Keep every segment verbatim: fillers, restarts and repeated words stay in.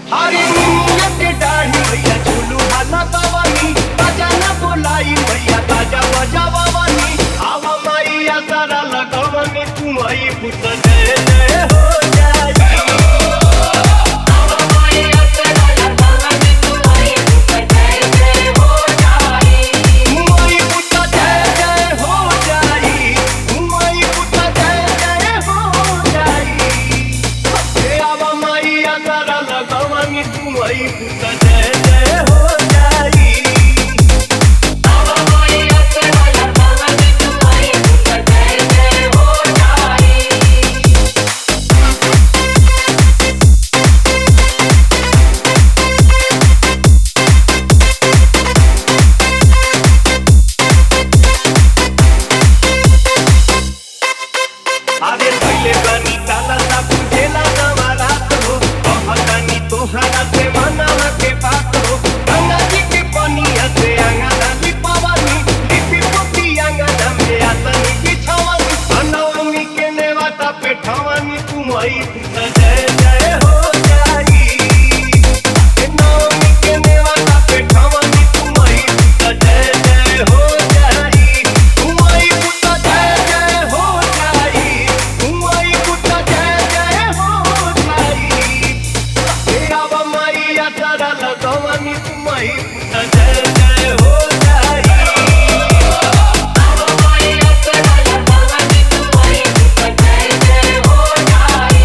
हरी नीलिया के दाढ़ी भैया झूलू हाना बावानी ताजा ना बोलाई भैया ताजा बजावानी आवा मैया सारा लगवानी तू आई पुत जय जय हो जाई आवा मैया सारा लगवानी तू आई पुत जय जय हो जाई मई पुत जय जय हो जाई मई पुत जय जय हो जाई हे आवा मैया सारा लगवानी तू आई पुत जय जय हो जाई आवा मैया सारा लगवानी तू आई पुत जय जय हो जाई आगे पहले बनी ताला सा पूजेला नवरात हो कहतानी तोहरा से मनवा के बात हो गंगा जी के पनिया से अंगना लिपवानी लिपि पोती अंगना में आसनी बिछावानी अनवमी के नेवाता पे ठवानी तुम आई पुत जय जय हो जाई नवमी के नेवाता पे ठवानी तुम आई पुत जय जय हो जाई तुम आई पुत जय जय हो जाई तुम आई पुत जय जय हो जाई हे आवा मैया सारा लगवानी तुम आई पुत जय जय हो जाई आवा मैया सारा लगवानी तुम आई पुत जय जय हो जाई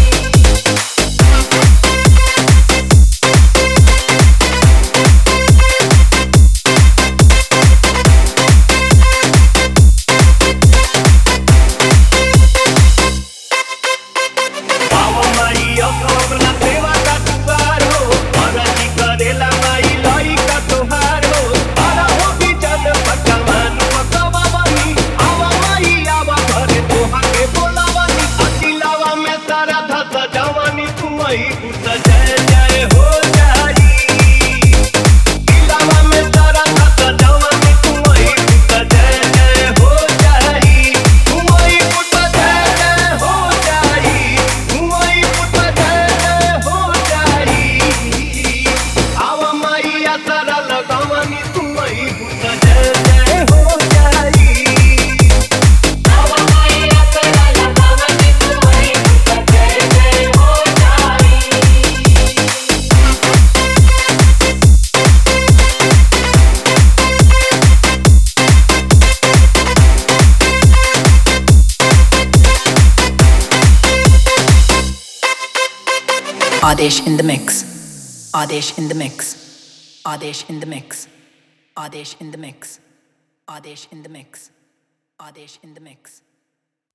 आवा मैया अपना सेवा का दुआर हो अरजी करेला माई लाई का तोहार हो आरा हो भी जन भगवान पकवावानी आवा माई आवा घरे तोहा के बोलावानी अतिलावा में सारा धस जवानी तू आई पुत जय जय हो जाई दिलावा में सारा धस जवानी तू आई पुत जय जय हो जाई तू आई पुत जय जय हो जाई तू आई पुत जय जय हो जाई आवा मैया सारा लगवानी तू आई पुत जय जय हो जाई आवा मैया सारा लगवानी तू आई पुत जय जय हो जाई Adesh in the mix. Adesh in the mix. Adesh in the mix. Adesh in the mix. Adesh in the mix. Adesh in the mix.